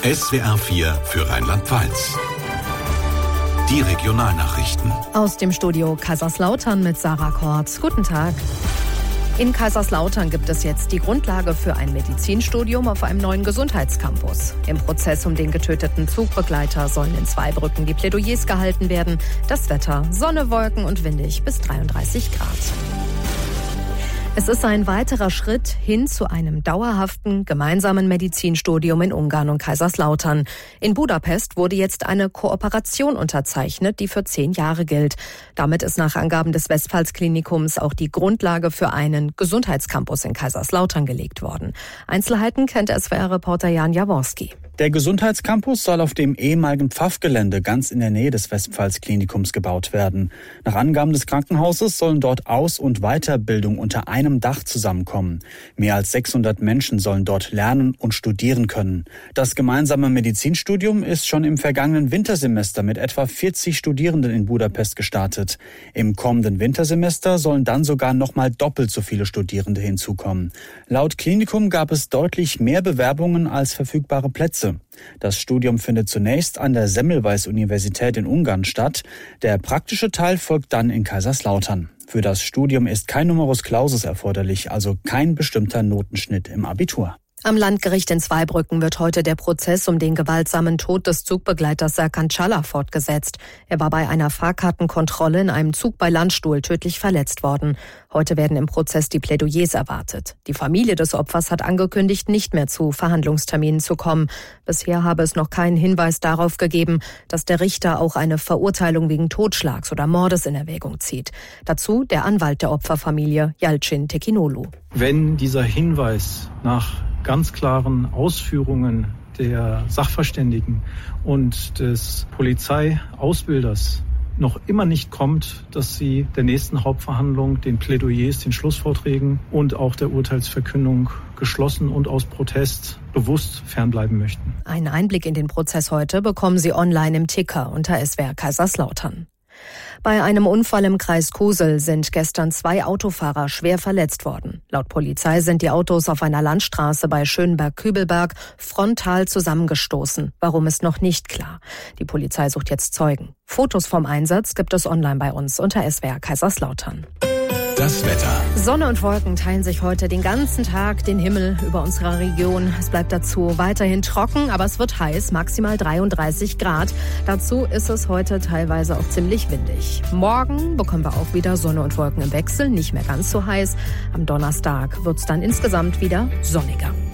SWR 4 für Rheinland-Pfalz. Die Regionalnachrichten. Aus dem Studio Kaiserslautern mit Sarah Kort. Guten Tag. In Kaiserslautern gibt es jetzt die Grundlage für ein Medizinstudium auf einem neuen Gesundheitscampus. Im Prozess um den getöteten Zugbegleiter sollen in Zweibrücken die Plädoyers gehalten werden. Das Wetter: Sonne, Wolken und windig bis 33 Grad. Es ist ein weiterer Schritt hin zu einem dauerhaften gemeinsamen Medizinstudium in Ungarn und Kaiserslautern. In Budapest wurde jetzt eine Kooperation unterzeichnet, die für 10 Jahre gilt. Damit ist nach Angaben des Westpfalz-Klinikums auch die Grundlage für einen Gesundheitscampus in Kaiserslautern gelegt worden. Einzelheiten kennt SWR-Reporter Jan Jaworski. Der Gesundheitscampus soll auf dem ehemaligen Pfaffgelände ganz in der Nähe des Westpfalz-Klinikums gebaut werden. Nach Angaben des Krankenhauses sollen dort Aus- und Weiterbildung unter einem Dach zusammenkommen. Mehr als 600 Menschen sollen dort lernen und studieren können. Das gemeinsame Medizinstudium ist schon im vergangenen Wintersemester mit etwa 40 Studierenden in Budapest gestartet. Im kommenden Wintersemester sollen dann sogar nochmal doppelt so viele Studierende hinzukommen. Laut Klinikum gab es deutlich mehr Bewerbungen als verfügbare Plätze. Das Studium findet zunächst an der Semmelweis-Universität in Ungarn statt. Der praktische Teil folgt dann in Kaiserslautern. Für das Studium ist kein Numerus Clausus erforderlich, also kein bestimmter Notenschnitt im Abitur. Am Landgericht in Zweibrücken wird heute der Prozess um den gewaltsamen Tod des Zugbegleiters Serkan Çalhar fortgesetzt. Er war bei einer Fahrkartenkontrolle in einem Zug bei Landstuhl tödlich verletzt worden. Heute werden im Prozess die Plädoyers erwartet. Die Familie des Opfers hat angekündigt, nicht mehr zu Verhandlungsterminen zu kommen. Bisher habe es noch keinen Hinweis darauf gegeben, dass der Richter auch eine Verurteilung wegen Totschlags oder Mordes in Erwägung zieht. Dazu der Anwalt der Opferfamilie, Yalcin Tekinolu. Wenn dieser Hinweis nach ganz klaren Ausführungen der Sachverständigen und des Polizeiausbilders noch immer nicht kommt, dass sie der nächsten Hauptverhandlung, den Plädoyers, den Schlussvorträgen und auch der Urteilsverkündung geschlossen und aus Protest bewusst fernbleiben möchten. Einen Einblick in den Prozess heute bekommen Sie online im Ticker unter SWR Kaiserslautern. Bei einem Unfall im Kreis Kusel sind gestern 2 Autofahrer schwer verletzt worden. Laut Polizei sind die Autos auf einer Landstraße bei Schönberg-Kübelberg frontal zusammengestoßen. Warum ist noch nicht klar. Die Polizei sucht jetzt Zeugen. Fotos vom Einsatz gibt es online bei uns unter SWR Kaiserslautern. Das Wetter. Sonne und Wolken teilen sich heute den ganzen Tag den Himmel über unserer Region. Es bleibt dazu weiterhin trocken, aber es wird heiß, maximal 33 Grad. Dazu ist es heute teilweise auch ziemlich windig. Morgen bekommen wir auch wieder Sonne und Wolken im Wechsel, nicht mehr ganz so heiß. Am Donnerstag wird es dann insgesamt wieder sonniger.